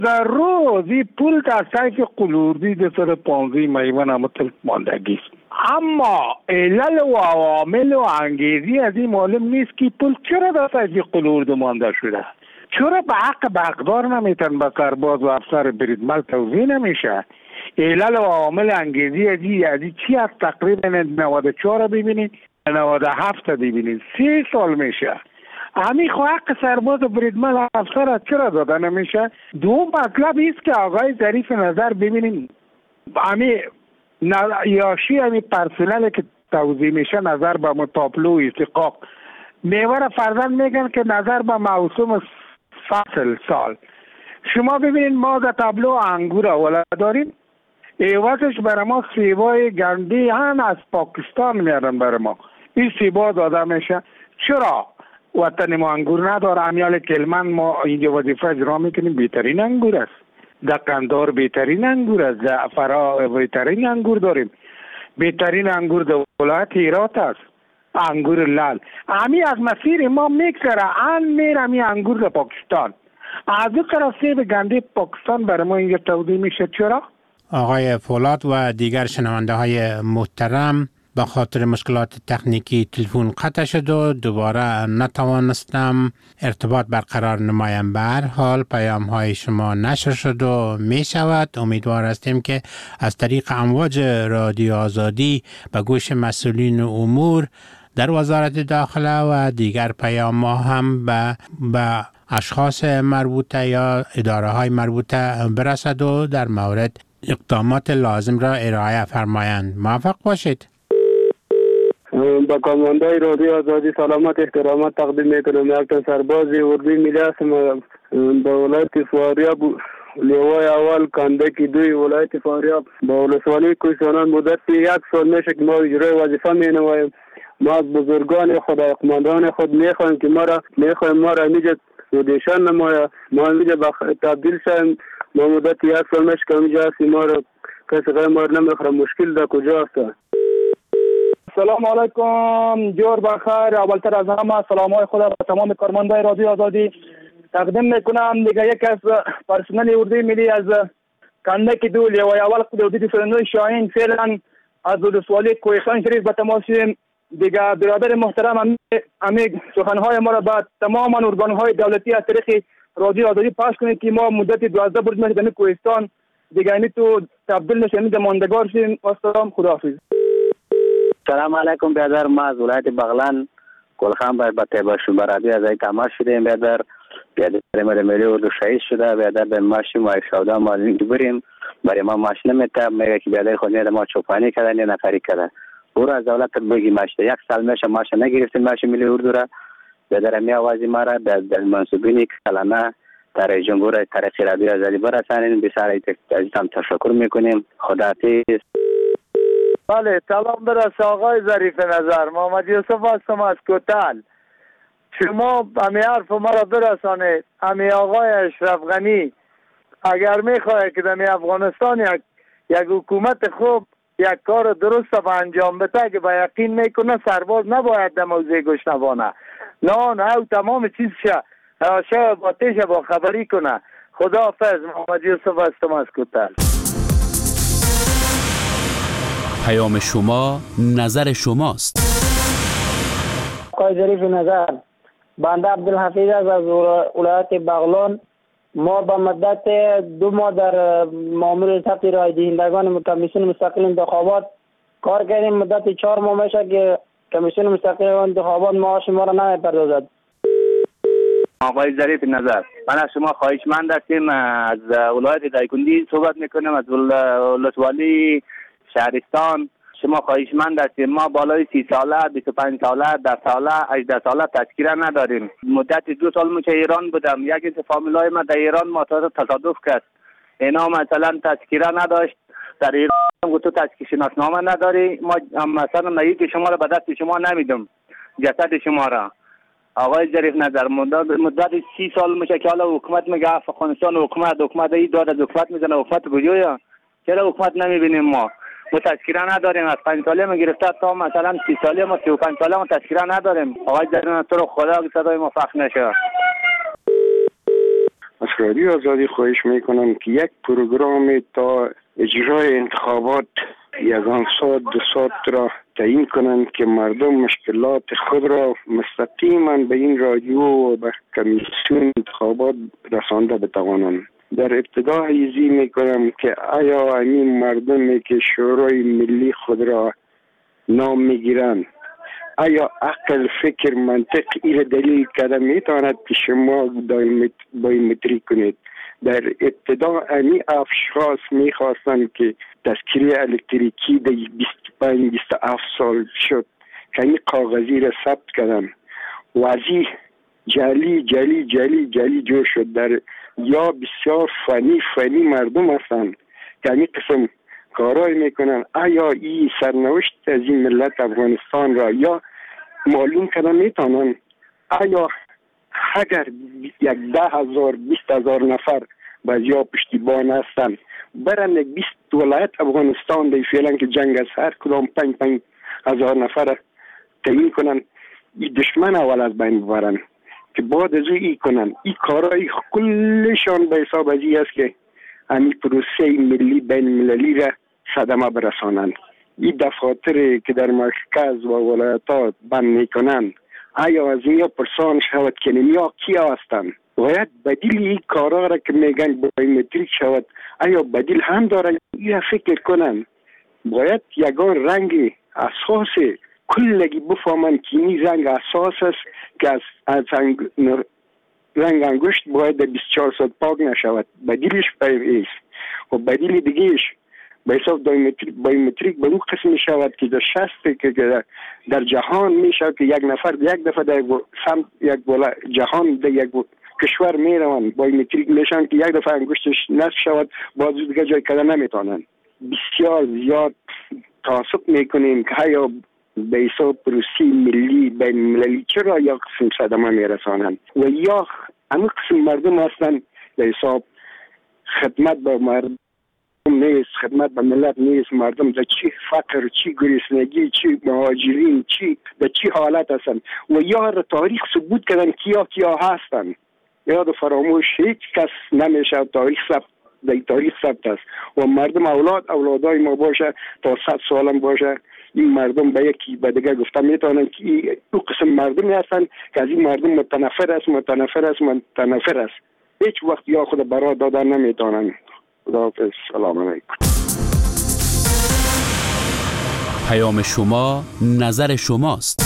در روزی پول که از طریق قلوردی در سر 15 میلیون متل ماندگی است. اما علل و عوامل و انگیزی از این معلوم نیست که پول چرا در طریق قلورد مانده شده. چرا به حق بقدار نمیتن به سرباز و افسر بریدمل توضیح نمیشه؟ علل و عوامل انگیزی از چی از تقریبا 94 ببینید 97 ببینید 3 سال میشه. همین خو حق سرباز و بریدمن افسر چرا داده نمیشه؟ دوم مطلب ایست که آقای ظریف نظر ببینیم همین یاشی همین پرسنل که توضیح میشه نظر به متابلو استقاق میوره فرزند میگن که نظر به موسم فصل سال. شما ببینید ما در تابلو انگور اول داریم، ایوازش برای ما سیبای گندی هم از پاکستان میارن برای ما. این سیبا داده میشه. چرا وطن ما انگور نداره؟ امیال کلمن ما اینجا وظیفه اجرا میکنیم، بهترین انگور است. در قندار بهترین انگور است، در فرا بهترین انگور داریم. بهترین انگور در ولایت هرات است، انگور لال. همی از مسیر ما میگذره ان میره همی انگور در پاکستان. از او طرف سیب گندی پاکستان برای ما اینجا توضیح میشه. چرا؟ آقای فولاد و دیگر شنونده های محترم، به خاطر مشکلات تکنیکی تلفن قطع شد و دوباره نتوانستم ارتباط برقرار نمایم. به هر حال پیام های شما نشر شد و می شود. امیدوار هستیم که از طریق امواج رادیو آزادی به گوش مسئولین امور در وزارت داخله و دیگر پیام ها هم به اشخاص مربوطه یا اداره های مربوطه برسد و در مورد اقدامات لازم را ارائه فرمایند. موفق باشید. با کاماندای رادیو آزادی سلامت احترامات تقدیم میکنم. یک سرباز اردوی ملی هستم به ولایت فاریاب لیوای اول کندکی دوی ولایت فاریاب با ولسوالی کوهستانان مدت 1 سال میشه که ما اجرای وظیفه مینماییم. ما از بزرگان خود قماندان خود میخوایم که ما را اینجا رودیشن نمایه، ما اینجا تبدیل شیم. ما مدت 1 سال میشه که اینجا هستیم، ما را کسی غیر ما نمیخوره. مشکل در کجا است؟ سلام علیکم، جور بخیر. اولتر از همه سلام های خدا به تمام کارمندای رادیو آزادی تقدیم میکنم. دیگه یک از پرسنل اردوی ملی از کندک دول و اول قدودی فرنوی شاهین فعلا از ولسوالی کوهستان شریف به تماس. دیگه برادر محترم امی سخنهای ما را به تمام ارگانهای دولتی از طریق رادیو آزادی پخش کنید که ما مدت 12 برد میشه در کوهستان دیگه اینی تو تبدیل نشیم در ماندگار شیم. السلام، خداحافظ. سلام علیکم برادر. ما از ولایت بغلان گلخان به تیبا شنبرادی از ای تماس شدیم. برادر ملی اردو شهید شده. برادر به ماشین ما شودا ما بریم برای ما ماشین نمیته. میگه که برادر خود نه ما چوپانی کردن یا نفری کردن. برو از دولت بگی ماشین 1 سال میشه ماشین نگرفتیم ماشین ملی اردو را. برادر می آوازی ما را در منصوبینی کلانه در جمهور تاریخی رادیو آزادی برسانید. بسیار عزیزم تشکر میکنیم. خداحافظ. بله، سلام برس آقای ظریف نظر. محمد یوسف هستم از کوتل. شما همی حرف ما را برسانید. همی آقای اشرف غنی اگر میخواهد که در افغانستان یک حکومت خوب یک کار درست به انجام بده که به یقین میکنه سرباز نباید در موضع گشنوانه نه او تمام چیزشه با تیشه با خبری کنه. خداحافظ. محمد یوسف هستم از کوتل. پیام شما نظر شماست. آقای ظریف نظر، بنده عبدالحفیظ از ولایت بغلان. ما با مدت 2 ماه در مامور ثبت رای دهندگان کمیسیون مستقل انتخابات کار کردیم. مدت 4 ماه میشه که کمیسیون مستقل انتخابات معاش ما را نمیپردازد. آقای ظریف نظر، من از شما خواهشمند هستیم. از ولایت دایکنډي صحبت میکنم، از ولسوالی شهرستان. شما خواهشمند هستیم. ما بالای 30 ساله 25 ساله 10 ساله 18 ساله تذکره نداریم. مدت 2 سال میشه ایران بودم. یکی از فامیلای ما در ایران ما تصادف کرد. اینا مثلا تذکره نداشت در ایران. تو تذکره شناسنامه نداری، ما مثلا نهایی که شما را به دست شما نمیدم جسد شما را. آقای ظریف نظر، مدت 30 سال میشه که حالا حکومت میگه افغانستان حکومت ای داد حکومت میزنه. حکومت کجاست؟ چرا حکومت نمیبینیم؟ ما تذکره نداریم. از 5 ساله ما گرفته تا مثلا 30 ساله ما 35 ساله ما تذکره نداریم. آقای ظریف تو رو خدا که صدای ما فخر نشه. از رادیو آزادی خواهش میکنم که یک پروگرام تا اجرای انتخابات یگان ساعت 2 ساعت را تعیین کنند که مردم مشکلات خود را مستقیما به این رادیو و به کمیسیون انتخابات رسانده بتوانند. در ابتدا ایزی میکنم که آیا این مردمی که شورای ملی خود را نام میگیرند آیا عقل، فکر، منطق این دلیل کرده میتواند که شما بایومتری کنید؟ در ابتدا امی اشخاص میخواستند که تذکره الکتریکی در 25-27 سال شد که این کاغذی را ثبت کردن و ازی جلی جو شد. در یا بسیار فنی مردم هستند که این قسم کارای میکنن. آیا این سرنوشت از این ملت افغانستان را یا معلوم کردن میتونن؟ آیا اگر 10,000-20,000 نفر بعضیا پشتیبان هستن برن 20 ولایت افغانستان دی فعلا که جنگ از هر کدام 5,000 نفر تعیین کنن، این دشمن اول از بین ببرن که بعد از ای کنن. این کارای کلشان به حساب از این است که همین پروسه ملی بین مللی را صدمه برسانند. این دفاتر که در مرکز و ولایتات بند میکنن آیا از اینها پرسان شود که اینها کیا هستند؟ باید بدیل این کارا را که میگن بایومتریک شود آیا بدیل هم دارن؟ این فکر کنن. باید یگان رنگ اساس کلگی بفهمن که این رنگ اساس است که از رنگ انگشت باید 24 ساعت پاک نشود. بدیلش است و بدیل دیگهش به حساب بایومتریک به اون قسم شود که در شست که در جهان میشه که یک نفر یک دفعه در یک جهان در یک کشور میروند بایومتریک میشن که یک دفعه انگشتش نصف شود باز دیگه جای کردن نمیتونن. بسیار زیاد تعصب میکنیم که یا به حساب پروسی ملی بین مللی چرا یا قسم صدمه میرسانند و یا همه قسم مردم هستند به حساب خدمت به مردم نیست، خدمت به ملت نیست. مردم در چی فقر، چی گرسنگی، چی مهاجرین، چی در چی حالت هستند و یا تاریخ ثبوت کردن کیا هستند. یاد فراموش هیچ کس نمیشه. تاریخ ثبت است و مردم اولادای ما باشه تا 100 سالم باشه. این مردم به یکی به دیگه گفته میتونن که این دو قسم مردم هستند که از این مردم متنفر است. هیچ وقت یا خود برا دادن نمیتونن. خداحافظ. سلام علیکم. پیام شما نظر شماست.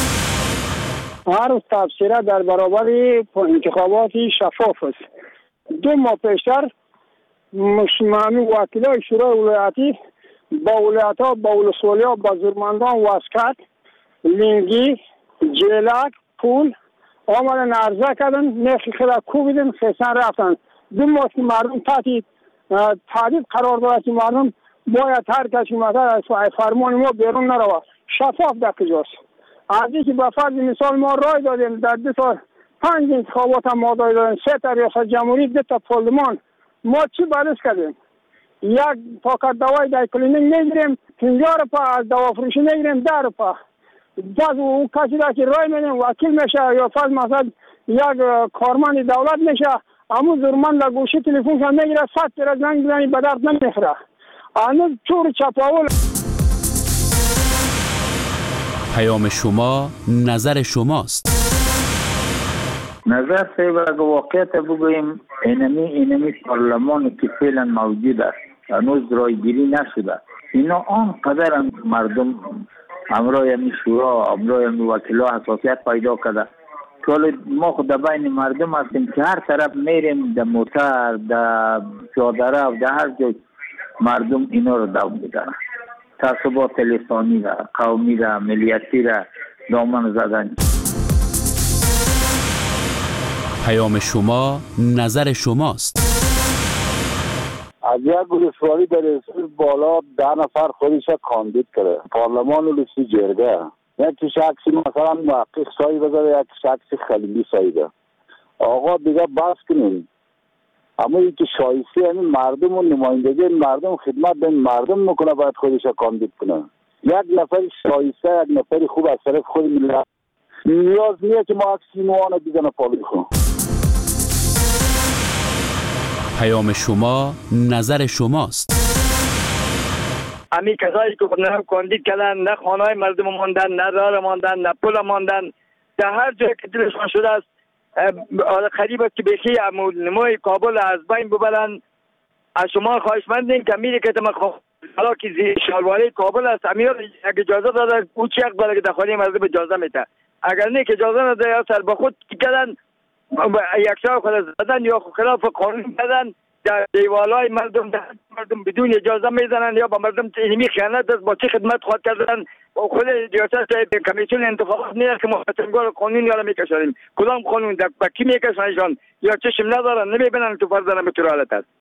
هر تبصره در برابر انتخابات شفاف است. 2 ماه پیشتر مشمانی وکیلای شورای ولایتی با ولایت‌ها با ولسوالی‌ها با زورمندان واسکت لینگی جلک پول آمدن عرضه کردن نخی خدا کوبیدن خیسن رفتن. 2 ماه که مردم تحدید قرار دارد که مردم باید هر کسی مثلا از فرمان ما بیرون نروه. شفاف در کجاست؟ از اینکه به فرض مثال ما رای دادیم در 2 سال 5 انتخابات هم ما دادیم 3 تا ریاست جمهوری 2 تا پارلمان ما چی بررس کردیم؟ یک پاکت دوای در کلینیک نگیریم 50 روپا از دوا فروشی نگیریم 10 روپا باز اون کسی را که رای میدیم وکیل میشه یا فرض مثلا یک کارمند دولت میشه اما زورمند در گوشی تلفنش هم میگیره 100 تیر زنگ بزنی به درد نمیخوره. هنوز چور چپاول. پیام شما نظر شماست. نظر سیب اگر واقعیت بگوییم اینمی پارلمان که فعلا موجود است هنوز رایگیری نشده. اینا آنقدر مردم امرای همی شورا امرای همی وکیلا حساسیت پیدا کرده که ما خود بین مردم هستیم که هر طرف میریم در موتر در پیاده رو در هر جای مردم اینا رو دو میدن. تعصبات لسانی را قومی را ملیتی را دامن زدن. پیام شما نظر شماست. از یک ولسوالی در رسول بالا 10 نفر خودش کاندید کرده پارلمان ولسی جرگه. یکی شخصی مثلا محقق سایی بذاره یک شخصی خلیلی سایی ده. آقا دیگه بس کنیم. اما این که شایسته همین مردم و نمایندگی مردم خدمت به مردم میکنه باید خودش کاندید کنه. یک نفر شایسته یک نفر خوب از طرف خود ملت نیاز نیست که ما اکسینوان دیگه نپالی کنیم. پیام شما نظر شماست. امی کسایی که نه کاندید کردن، نه خانه‌های مردم ماندن، نه راه ماندن، نه پل ماندن، در هر جایی که دلشان شده است قریب است که بخی نمای کابل از بین ببرن. از شما خواهشمندیم که میری که حالا که شالواره کابل است امیر اگه اجازه داده او چی حق داره که در خانه مردم اجازه میده. اگر نه که اجازه نده یا سر به خود کردن یک شاه خود زدن یا خلاف قانون کردن در دیوالای مردم بدون اجازه میزنن یا با مردم اینمی خیانت است با چه خدمت خواهد کردن و خود ریاست کمیسیون انتخابات نیست که ما فتنگار قانون یالا میکشانیم. کدام قانون با کی میکشانشان یا چشم ندارن نمیبینن تو فرزنم به طور حالت است.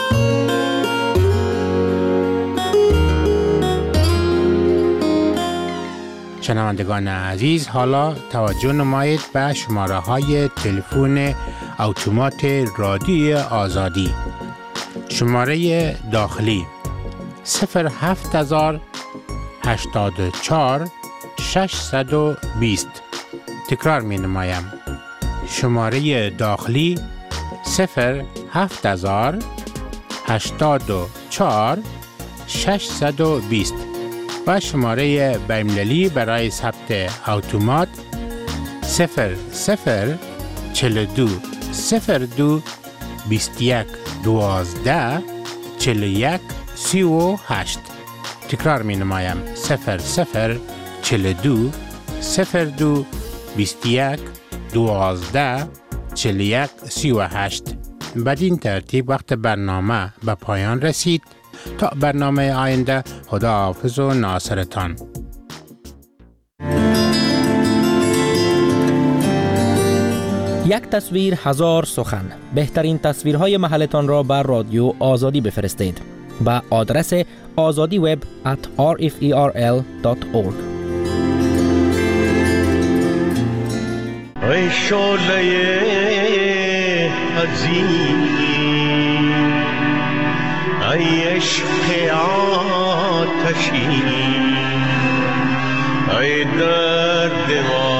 شنوندگان عزیز، حالا توجه نمایید به شماره های تلفن اتومات رادیو آزادی. شماره داخلی 07084 620. تکرار می نمایم. شماره داخلی 07084 620 و شماره بین‌المللی برای ثبت اتومات 0042 02 21 12 41 38. تکرار می نمایم 0042 02 21 12 41 38. بدین ترتیب وقت برنامه به پایان رسید. تا برنامه آینده، خداحافظ و ناصرتان. یک تصویر هزار سخن. بهترین تصویرهای محلتان را بر رادیو آزادی بفرستید به آدرس azadiweb@rferl.org. ای شعله عزیز، ای عشق آتشی، ای درد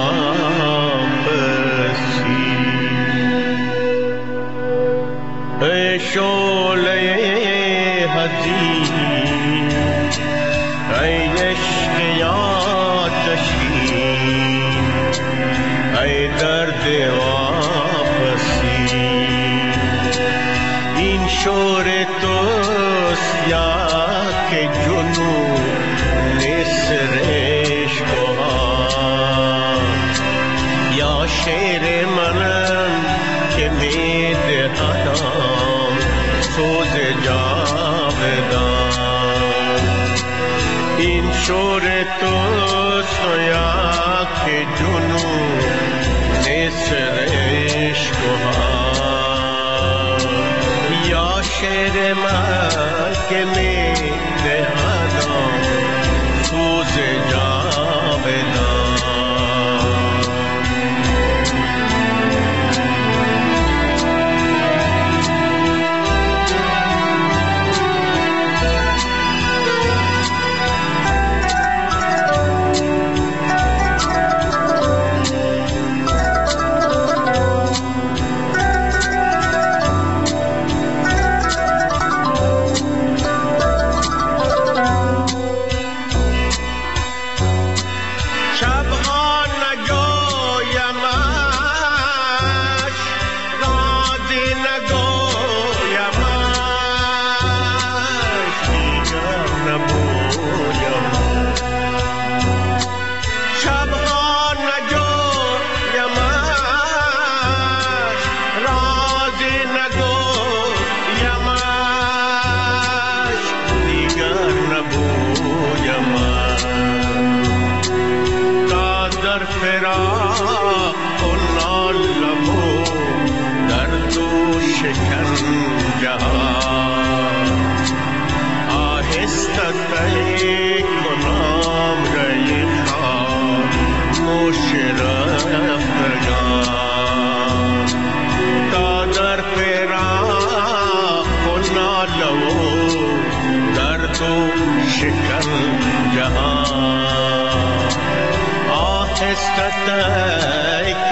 واپسی، ای شعله عزیز، ای عشق آتشی، ای درد واپسی. این شور توست یا که جنون نسرش کهان، یا شعر منم که میدهدم سوز جاودان. این شور توست یا که جنون نسرش کهان، یا شعر من که می دهدم سوز جاودان. شکن جهان آهسته